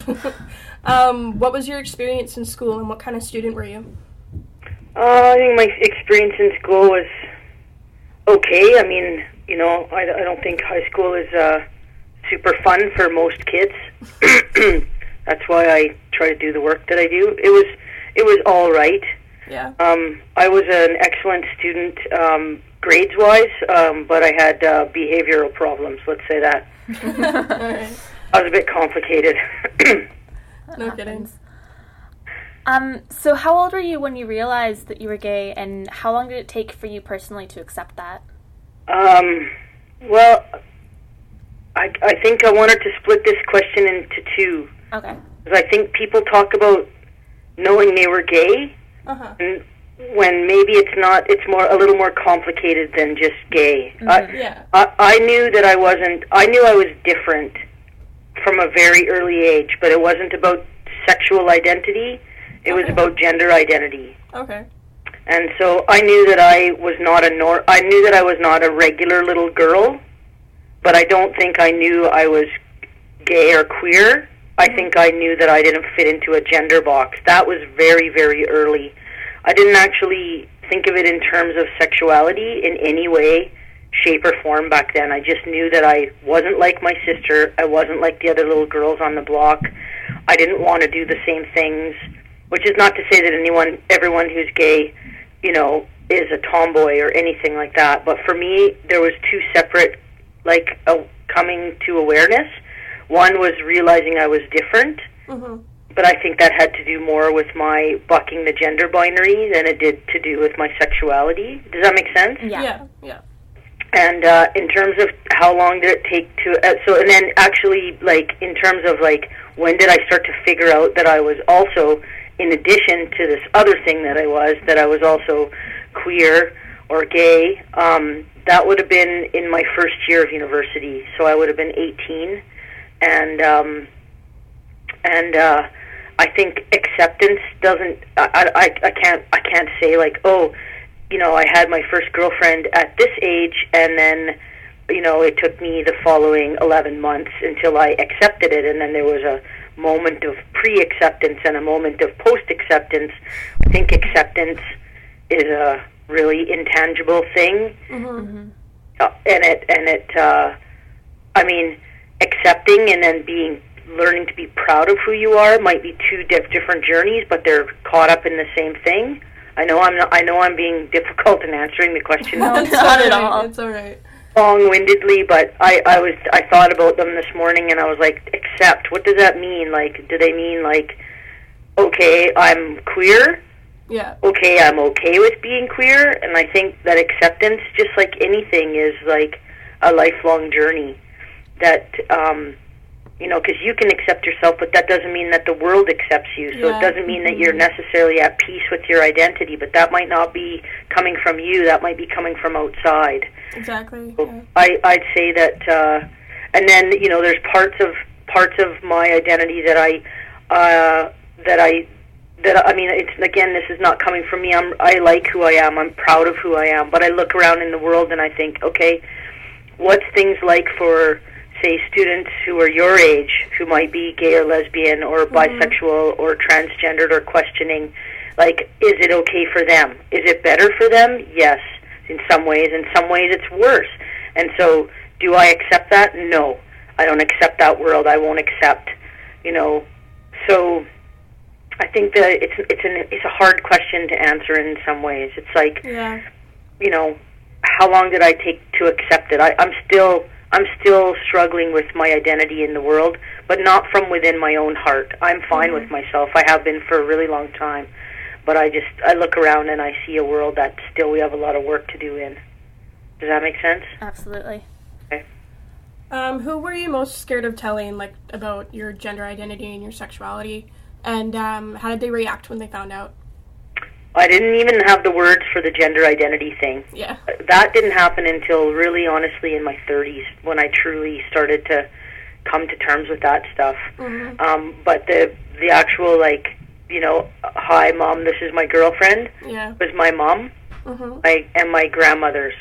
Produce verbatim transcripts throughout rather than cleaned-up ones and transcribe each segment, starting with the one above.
um, what was your experience in school, and what kind of student were you? Uh, I think my experience in school was okay. I mean, you know, I, I don't think high school is uh, super fun for most kids. That's why I try to do the work that I do. It was it was all right. Yeah. Um, I was an excellent student, um, grades-wise, um, but I had uh, behavioral problems, let's say that. All right. I was a bit complicated. No kidding. Um, so how old were you when you realized that you were gay, and how long did it take for you personally to accept that? Um, well, I, I think I wanted to split this question into two. Okay. Because I think people talk about knowing they were gay, Uh-huh. and when maybe it's not, it's more a little more complicated than just gay. Mm-hmm. I, Yeah. I, I knew that I wasn't, I knew I was different from a very early age, but it wasn't about sexual identity. It was Okay. about gender identity. Okay. And so I knew that I was not a nor- I knew that I was not a regular little girl, but I don't think I knew I was gay or queer. I think I knew that I didn't fit into a gender box. That was very, very early. I didn't actually think of it in terms of sexuality in any way, shape, or form back then. I just knew that I wasn't like my sister. I wasn't like the other little girls on the block. I didn't want to do the same things, which is not to say that anyone, everyone who's gay, you know, is a tomboy or anything like that. But for me, there was two separate, like, uh, coming to awareness. One was realizing I was different, Mm-hmm. but I think that had to do more with my bucking the gender binary than it did to do with my sexuality. Does that make sense? Yeah. Yeah. Yeah. And uh, in terms of how long did it take to, uh, so, and then actually, like, in terms of, like, when did I start to figure out that I was also, in addition to this other thing that I was, that I was also queer or gay, um, that would have been in my first year of university. So I would have been eighteen. And um, and uh, I think acceptance doesn't. I, I I can't I can't say like, oh, you know, I had my first girlfriend at this age, and then, you know, it took me the following eleven months until I accepted it, and then there was a moment of pre-acceptance and a moment of post-acceptance. I think acceptance is a really intangible thing, Mm-hmm. uh, and it and it. Uh, I mean. Accepting and then being learning to be proud of who you are might be two diff- different journeys, but they're caught up in the same thing. I know I'm not. I know I'm being difficult in answering the question No, It's not at all right. all. It's all right. long-windedly, but I, I was I thought about them this morning, and I was like, accept. What does that mean? Like, do they mean like, okay, I'm queer? Yeah. Okay, I'm okay with being queer, and I think that acceptance, just like anything, is like a lifelong journey. That, um, you know, because you can accept yourself, but that doesn't mean that the world accepts you. So Yeah. it doesn't mean that you're necessarily at peace with your identity, but that might not be coming from you. That might be coming from outside. Exactly. So Yeah. I, I'd say that, uh, and then, you know, there's parts of parts of my identity that I, uh, that I, that I mean, it's again, this is not coming from me. I'm, I like who I am. I'm proud of who I am. But I look around in the world and I think, okay, what's things like for, say, students who are your age, who might be gay or lesbian or Mm-hmm. bisexual or transgendered or questioning, like, is it okay for them? Is it better for them? Yes, in some ways. In some ways, it's worse. And so, do I accept that? No. I don't accept that world. I won't accept, you know. So, I think that it's it's an it's a hard question to answer in some ways. It's like, Yeah. you know, how long did I take to accept it? I, I'm still I'm still struggling with my identity in the world, but not from within my own heart. I'm fine Mm-hmm. with myself. I have been for a really long time, but I just I look around and I see a world that still we have a lot of work to do in. Does that make sense? Absolutely. Okay. Um, who were you most scared of telling, like, about your gender identity and your sexuality? And um, how did they react when they found out? I didn't even have the words for the gender identity thing. Yeah. That didn't happen until really honestly in my thirties when I truly started to come to terms with that stuff. Mm-hmm. Um, but the the actual, like, you know, hi mom, this is my girlfriend, Yeah. was my mom Mm-hmm. my, and my grandmother's.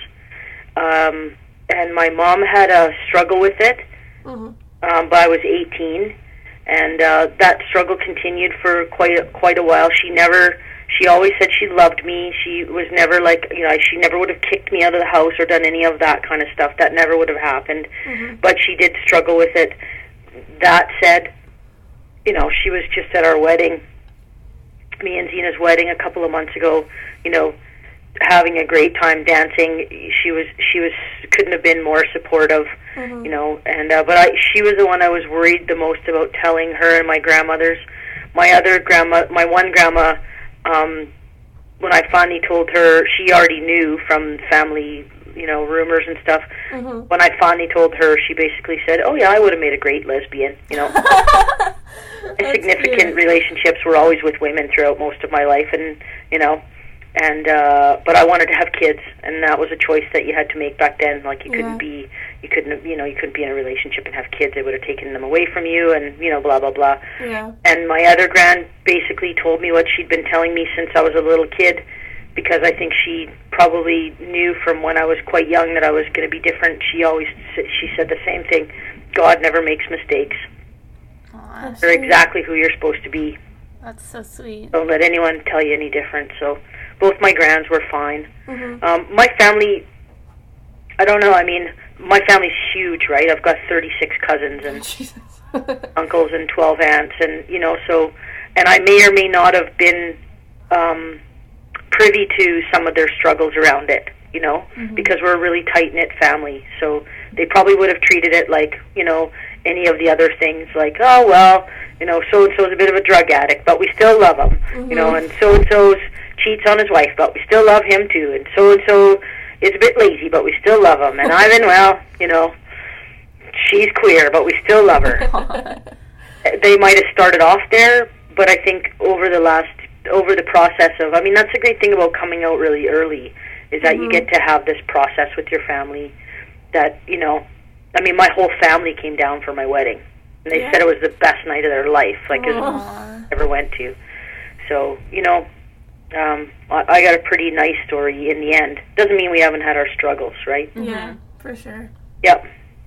Um, and my mom had a struggle with it, Mm-hmm. um, but I was eighteen. and uh, that struggle continued for quite a, quite a while. She never, she always said she loved me. She was never like, you know, she never would have kicked me out of the house or done any of that kind of stuff. That never would have happened. Mm-hmm. But she did struggle with it. That said, you know, she was just at our wedding, me and Zena's wedding a couple of months ago, you know, having a great time dancing. She was she was couldn't have been more supportive, mm-hmm. you know. And uh, but I she was the one I was worried the most about telling her and my grandmothers. My other grandma, my one grandma, um, when I finally told her, she already knew from family, you know, rumors and stuff. Mm-hmm. When I finally told her, she basically said, "Oh yeah, I would have made a great lesbian," you know. My significant cute. relationships were always with women throughout most of my life, and you know. And uh but I wanted to have kids, and that was a choice that you had to make back then. Like you couldn't yeah. be you couldn't you know you couldn't be in a relationship and have kids. They would have taken them away from you, and you know, blah blah blah. Yeah. And my other grand basically told me what she'd been telling me since I was a little kid, because I think she probably knew from when I was quite young that I was going to be different. She always she said the same thing: God never makes mistakes. Aww, You're exactly who you're supposed to be. That's so sweet. Don't let anyone tell you any different. So both my grands were fine. Mm-hmm. Um, my family, I don't know, I mean, my family's huge, right? I've got thirty-six cousins and uncles and twelve aunts, and, you know, so, and I may or may not have been um, privy to some of their struggles around it, you know, mm-hmm. because we're a really tight-knit family. So they probably would have treated it like, you know, any of the other things, like, oh, well, you know, so-and-so's a bit of a drug addict, but we still love him, mm-hmm. you know, and so-and-so's cheats on his wife, but we still love him too, and so-and-so is a bit lazy, but we still love him, and Ivan, well, you know, she's queer, but we still love her. They might have started off there, but I think over the last, over the process of, I mean, that's the great thing about coming out really early, is that mm-hmm. you get to have this process with your family that, you know, I mean, my whole family came down for my wedding. And they yeah. said it was the best night of their life, like it ever went to. So, you know, um, I, I got a pretty nice story in the end. Doesn't mean we haven't had our struggles, right? Yeah, for sure. Yep.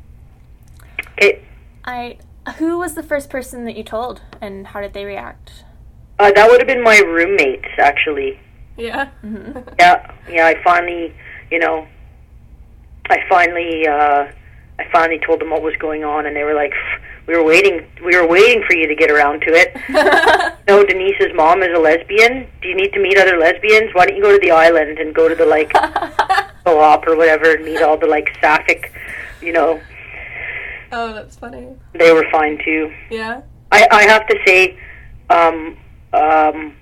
Okay. I. Who was the first person that you told, and how did they react? Uh, that would have been my roommates, actually. Yeah. Mm-hmm. Yeah, yeah. I finally, you know, I finally, uh, I finally told them what was going on, and they were like, "We were waiting. We were waiting for you to get around to it." No, Denise's mom is a lesbian. Do you need to meet other lesbians? Why don't you go to the island and go to the like co-op or whatever and meet all the like sapphic, you know. Oh, that's funny. They were fine too. Yeah. I I have to say, um, um,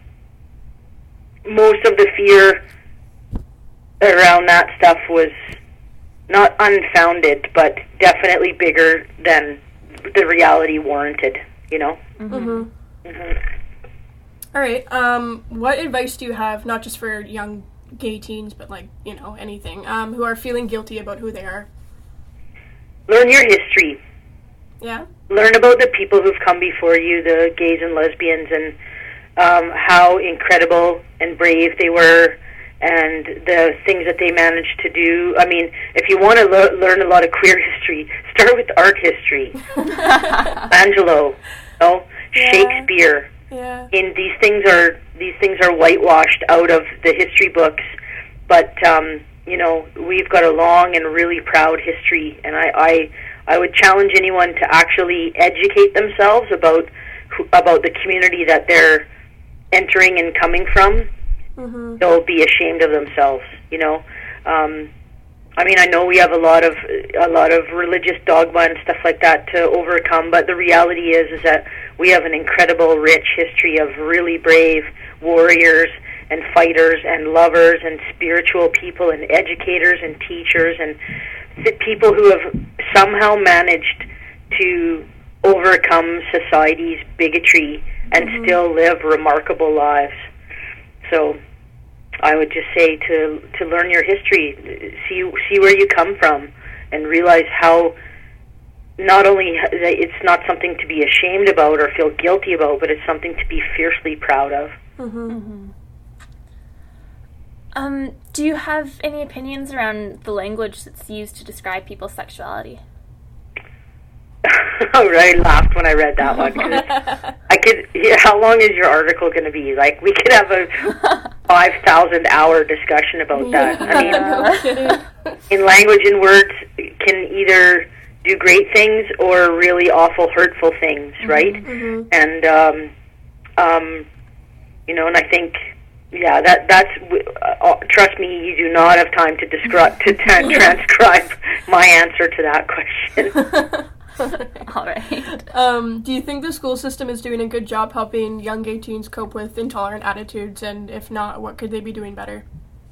most of the fear around that stuff was not unfounded, but definitely bigger than the reality warranted, you know? Mm-hmm. Mm-hmm. All right. Um, what advice do you have, not just for young gay teens, but, like, you know, anything, um, who are feeling guilty about who they are? Learn your history. Yeah? Learn about the people who've come before you, the gays and lesbians, and um, how incredible and brave they were, and the things that they managed to do. I mean, if you want to le- learn a lot of queer history, start with art history. Angelo, no? Yeah. Shakespeare. Yeah. In these things are these things are whitewashed out of the history books, but um, you know, we've got a long and really proud history, and I I, I would challenge anyone to actually educate themselves about who, about the community that they're entering and coming from. Mm-hmm. They'll be ashamed of themselves, you know. Um, I mean, I know we have a lot of a lot of religious dogma and stuff like that to overcome, but the reality is is that we have an incredible, rich history of really brave warriors and fighters and lovers and spiritual people and educators and teachers and th- people who have somehow managed to overcome society's bigotry and mm-hmm. still live remarkable lives. So I would just say to to learn your history, see see where you come from, and realize how not only it's not something to be ashamed about or feel guilty about, but it's something to be fiercely proud of. Mm-hmm. Mm-hmm. Um, do you have any opinions around the language that's used to describe people's sexuality? I laughed when I read that one. 'Cause I could. Yeah, how long is your article going to be? Like, we could have a five thousand hour discussion about that. Yeah, I mean, no kidding. in language and words can either do great things or really awful, hurtful things, right? Mm-hmm. And um, um, you know, and I think. Yeah, that that's. Uh, trust me, you do not have time to describe to tra- transcribe my answer to that question. All right. Um, do you think the school system is doing a good job helping young gay teens cope with intolerant attitudes, and if not, what could they be doing better?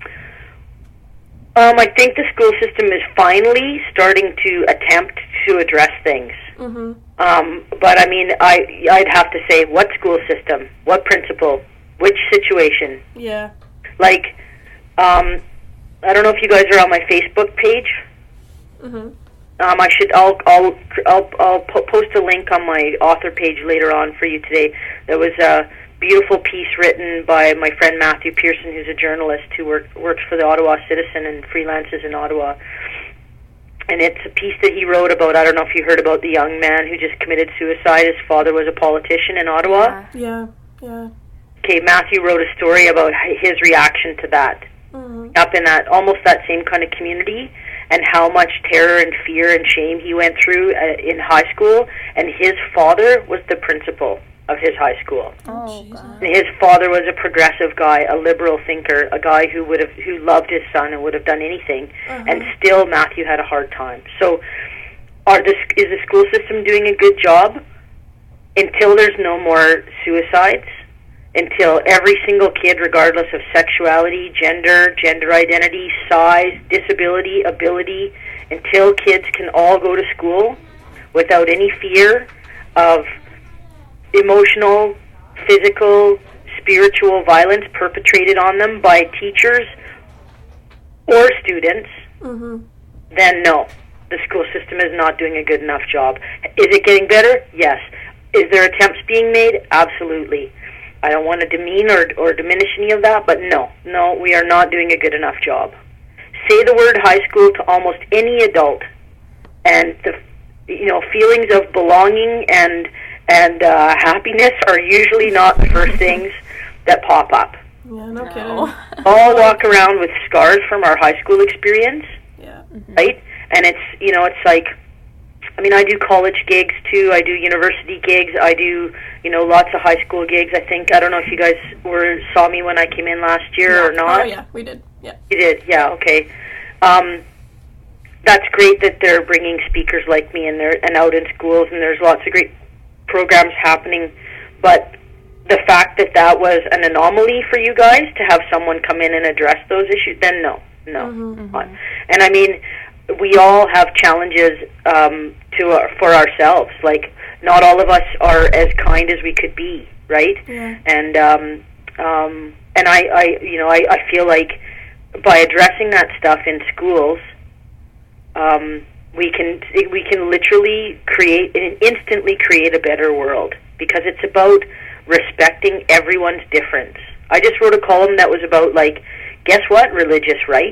Um, I think the school system is finally starting to attempt to address things. Mm-hmm. Um, but I mean, I I'd have to say, what school system, what principal, which situation? Yeah. Like, um, I don't know if you guys are on my Facebook page. Mm-hmm. Um, I should. I'll. I'll. I'll. I'll po- post a link on my author page later on for you today. There was a beautiful piece written by my friend Matthew Pearson, who's a journalist who work, works for the Ottawa Citizen and freelances in Ottawa. And it's a piece that he wrote about. I don't know if you heard about the young man who just committed suicide. His father was a politician in Ottawa. Yeah. Yeah. Okay, Matthew wrote a story about his reaction to that. Mm-hmm. Up in that almost that same kind of community, and how much terror and fear and shame he went through uh, in high school. And his father was the principal of his high school. Oh, God. And his father was a progressive guy, a liberal thinker, a guy who would have who loved his son and would have done anything. Uh-huh. And still, Matthew had a hard time. So, are the is the school system doing a good job? Until there's no more suicides, until every single kid, regardless of sexuality, gender, gender identity, size, disability, ability, until kids can all go to school without any fear of emotional, physical, spiritual violence perpetrated on them by teachers or students, Mm-hmm. then no, the school system is not doing a good enough job. Is it getting better? Yes. Is there attempts being made? Absolutely. I don't want to demean or, or diminish any of that, but no, no, we are not doing a good enough job. Say the word high school to almost any adult, and the you know feelings of belonging and and uh, happiness are usually not the first things that pop up. Yeah, no, No. kidding. All walk around with scars from our high school experience, Yeah. right? And it's you know it's like. I mean, I do college gigs, too. I do university gigs. I do, you know, lots of high school gigs, I think. I don't know if you guys were saw me when I came in last year Yeah. or not. Oh, yeah, we did. Yeah. You did? Yeah, okay. Um, that's great that they're bringing speakers like me and, they're, and out in schools, and there's lots of great programs happening. But the fact that that was an anomaly for you guys, to have someone come in and address those issues, then no, no. Mm-hmm. Not. And I mean, we all have challenges um, to our, for ourselves. Like, not all of us are as kind as we could be, right? Yeah. And um, um, and I, I, you know, I, I feel like by addressing that stuff in schools, um, we can we can literally create and instantly create a better world, because it's about respecting everyone's difference. I just wrote a column that was about, like, guess what? Religious right.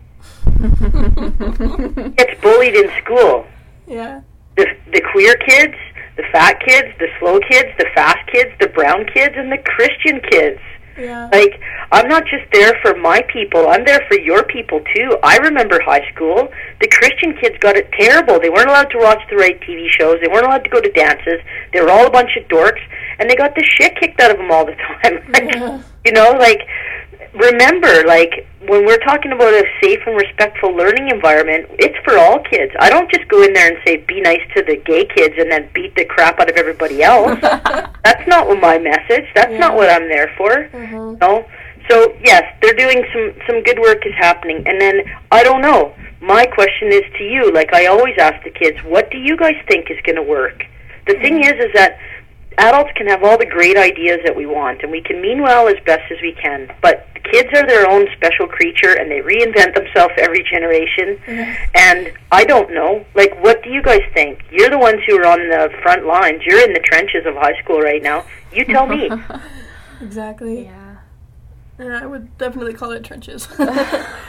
Gets bullied in school. Yeah. The the queer kids, the fat kids, the slow kids, the fast kids, the brown kids, and the Christian kids. Yeah. Like, I'm not just there for my people, I'm there for your people too. I remember high school. The Christian kids got it terrible. They weren't allowed to watch the right T V shows. They weren't allowed to go to dances. They were all a bunch of dorks, and they got the shit kicked out of them all the time. Like, Yeah. you know, like, remember, like, when we're talking about a safe and respectful learning environment, it's for all kids. I don't just go in there and say, be nice to the gay kids and then beat the crap out of everybody else. That's not my message. That's Yeah. not what I'm there for. Mm-hmm. No? So, yes, they're doing some, some good work is happening. And then, I don't know. My question is to you, like I always ask the kids, what do you guys think is going to work? The thing is, is that adults can have all the great ideas that we want, and we can mean well as best as we can, but kids are their own special creature, and they reinvent themselves every generation. Mm-hmm. And I don't know, like, what do you guys think? You're the ones who are on the front lines. You're in the trenches of high school right now. You tell me. Exactly. Yeah. Yeah, I would definitely call it trenches.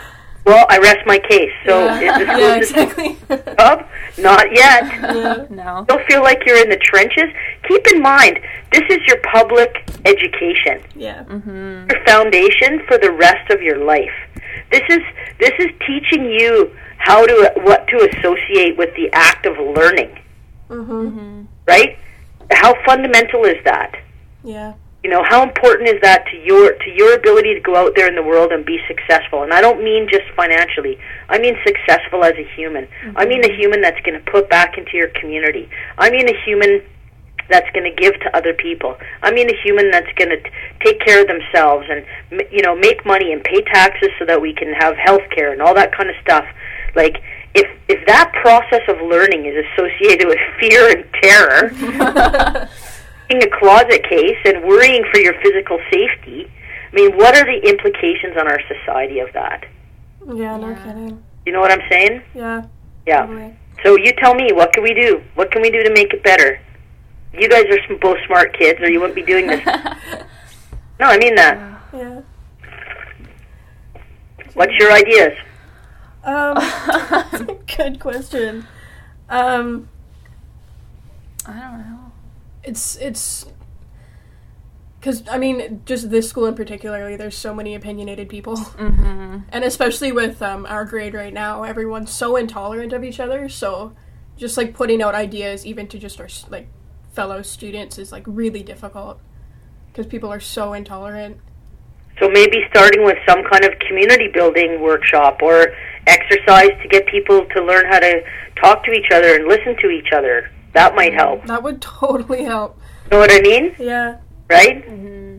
Well, I rest my case. So Yeah, is the school yeah system exactly. up? Not yet. Yeah. No. Don't feel like you're in the trenches. Keep in mind, this is your public education, Yeah. Mm-hmm. your foundation for the rest of your life. This is this is teaching you how to what to associate with the act of learning, Mm-hmm. right? How fundamental is that? Yeah. You know, how important is that to your to your ability to go out there in the world and be successful? And I don't mean just financially. I mean successful as a human. Mm-hmm. I mean a human that's going to put back into your community. I mean a human that's going to give to other people. I mean a human that's going to t- take care of themselves and, you know, make money and pay taxes so that we can have health care and all that kind of stuff. Like, if if that process of learning is associated with fear and terror, a closet case and worrying for your physical safety, I mean, what are the implications on our society of that? Yeah, no Yeah. kidding. You know what I'm saying? Yeah. Yeah. Totally. So you tell me, what can we do? What can we do to make it better? You guys are some, both smart kids, or you wouldn't be doing this. No, I mean that. Yeah. What's your ideas? Um, that's a good question. Um, I don't know. it's it's because I mean, just this school in particularly, there's so many opinionated people, Mm-hmm. and especially with um, our grade right now, everyone's so intolerant of each other. So, just like putting out ideas, even to just our s- like fellow students, is like really difficult because people are so intolerant. So maybe starting with some kind of community building workshop or exercise to get people to learn how to talk to each other and listen to each other. That might help. That would totally help. Know what I mean? Yeah. Right? Mm-hmm.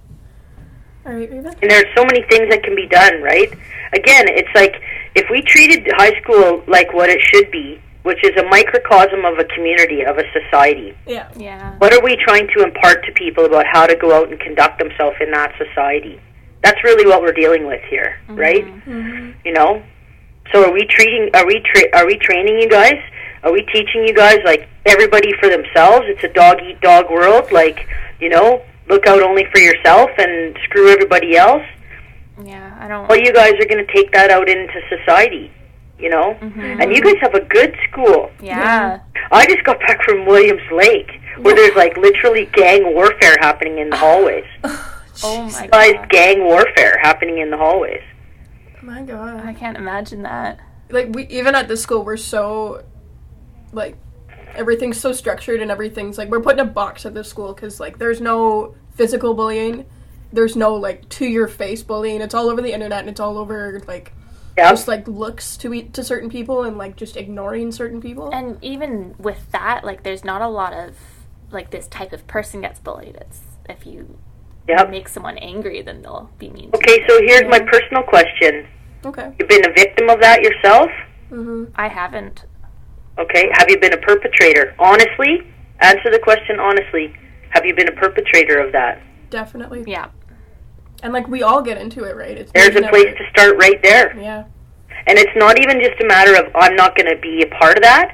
All right, Reba. And there's so many things that can be done, right? Again, it's like if we treated high school like what it should be, which is a microcosm of a community, of a society, Yeah. Yeah. what are we trying to impart to people about how to go out and conduct themselves in that society? That's really what we're dealing with here, right? Mm-hmm. You know? So are we treating, are we tra- are we training you guys? Are we teaching you guys, like, everybody for themselves? It's a dog-eat-dog world, like, you know, look out only for yourself and screw everybody else? Yeah, I don't... Well, you guys are going to take that out into society, you know? Mhm. And you guys have a good school. Yeah. I just got back from Williams Lake, where there's, like, literally gang warfare happening in the hallways. Oh my Guys, god. gang warfare happening in the hallways. My God. I can't imagine that. Like we even at this school we're so like everything's so structured and everything's like we're put in a box at this school because like there's no physical bullying, there's no like to your face bullying. It's all over the internet and it's all over like Yeah. just like looks to eat to certain people and like just ignoring certain people. And even with that, like, there's not a lot of, like, this type of person gets bullied. It's if you Yep. make someone angry, then they'll be mean to Okay, you. so here's my personal question. Okay. You've been a victim of that yourself? Mhm. I haven't. Okay. Have you been a perpetrator? Honestly? Answer the question honestly. Have you been a perpetrator of that? Definitely. Yeah. And like we all get into it, right? It's There's a never- place to start right there. Yeah. And it's not even just a matter of, I'm not going to be a part of that.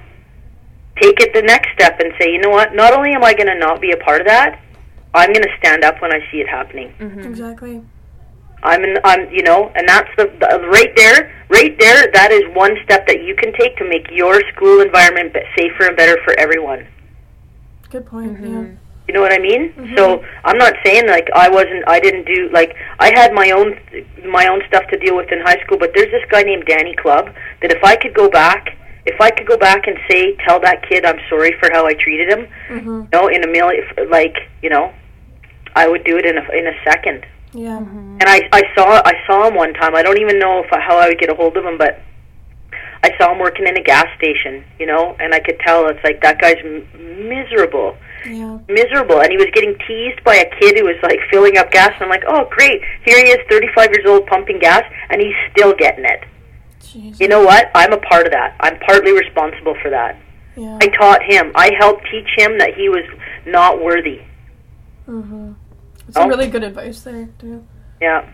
Take it the next step and say, you know what? Not only am I going to not be a part of that, I'm going to stand up when I see it happening. Mm-hmm. Exactly. I'm, in, I'm, you know, and that's the, the right there, right there. That is one step that you can take to make your school environment be- safer and better for everyone. Good point. Mhm. You know what I mean? Mhm. So I'm not saying like I wasn't, I didn't do like I had my own, my own stuff to deal with in high school. But there's this guy named Danny Clubb that if I could go back, if I could go back and say, tell that kid I'm sorry for how I treated him, Yeah. Mhm. you know, in a million, like you know, I would do it in a in a second. Yeah. Mm-hmm. And I I saw I saw him one time. I don't even know if I, how I would get a hold of him, but I saw him working in a gas station, you know, and I could tell it's like that guy's m- miserable, Yeah. miserable, and he was getting teased by a kid who was like filling up gas. And I'm like, oh great, here he is, thirty-five years old, pumping gas, and he's still getting it. Jeez. You know what? I'm a part of that. I'm partly responsible for that. Yeah. I taught him. I helped teach him that he was not worthy. Mhm. That's Oh. some really good advice there too. Yeah.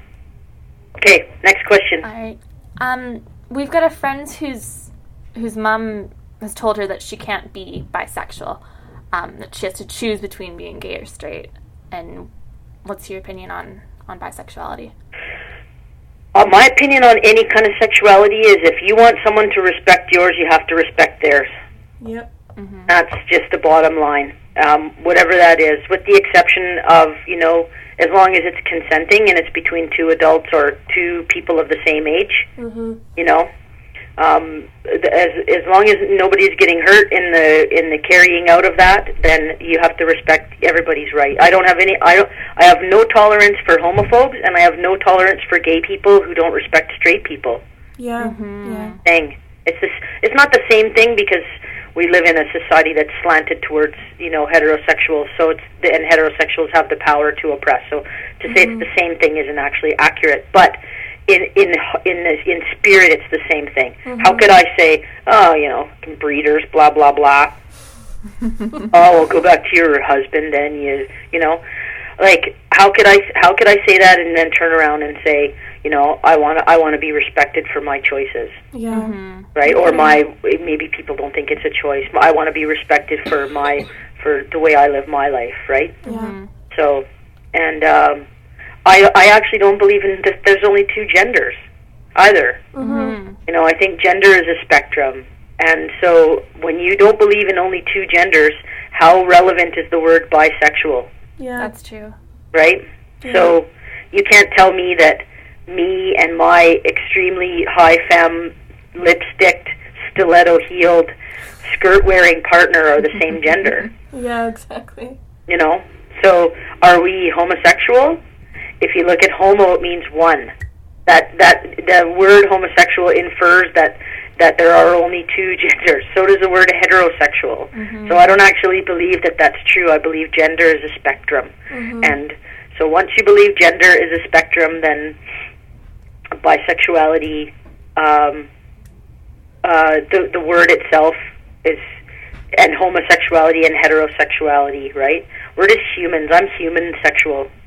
Okay, next question. All right. Um, we've got a friend whose whose mom has told her that she can't be bisexual. Um, that she has to choose between being gay or straight. And what's your opinion on on bisexuality? Uh, my opinion on any kind of sexuality is if you want someone to respect yours, you have to respect theirs. Yep. Mm-hmm. That's just the bottom line. Um, whatever that is, with the exception of, you know, as long as it's consenting and it's between two adults or two people of the same age, Mm-hmm. you know, um, as as long as nobody's getting hurt in the in the carrying out of that, then you have to respect everybody's right. I don't have any. I don't. I have no tolerance for homophobes, and I have no tolerance for gay people who don't respect straight people. Yeah. Mm-hmm. Yeah. Thing. It's this. It's not the same thing because we live in a society that's slanted towards, you know, heterosexuals. So it's and heterosexuals have the power to oppress. So to say Mm-hmm. it's the same thing isn't actually accurate. But in in in the, in spirit, it's the same thing. Mm-hmm. How could I say, oh, you know, breeders, blah blah blah. Oh, well, go back to your husband, and you, you know, like how could I how could I say that and then turn around and say, you know, I want to I want to be respected for my choices. Yeah. Mm-hmm. Right, or my maybe people don't think it's a choice. I want to be respected for my for the way I live my life, right? Yeah. Mm-hmm. So, and um, I I actually don't believe in that there's only two genders either. Mm-hmm. You know, I think gender is a spectrum, and so when you don't believe in only two genders, how relevant is the word bisexual? Yeah. That's true. Right? Yeah. So you can't tell me that me and my extremely high femme, lipsticked, stiletto-heeled, skirt-wearing partner are the same gender. Yeah. Exactly. You know? So are we homosexual? If you look at homo, it means one. That that the word homosexual infers that that there are only two genders. So does the word heterosexual. Mm-hmm. So I don't actually believe that that's true. I believe gender is a spectrum. Mm-hmm. And so once you believe gender is a spectrum, then bisexuality, um, uh, the the word itself is, and homosexuality and heterosexuality, right? We're just humans. I'm human sexual.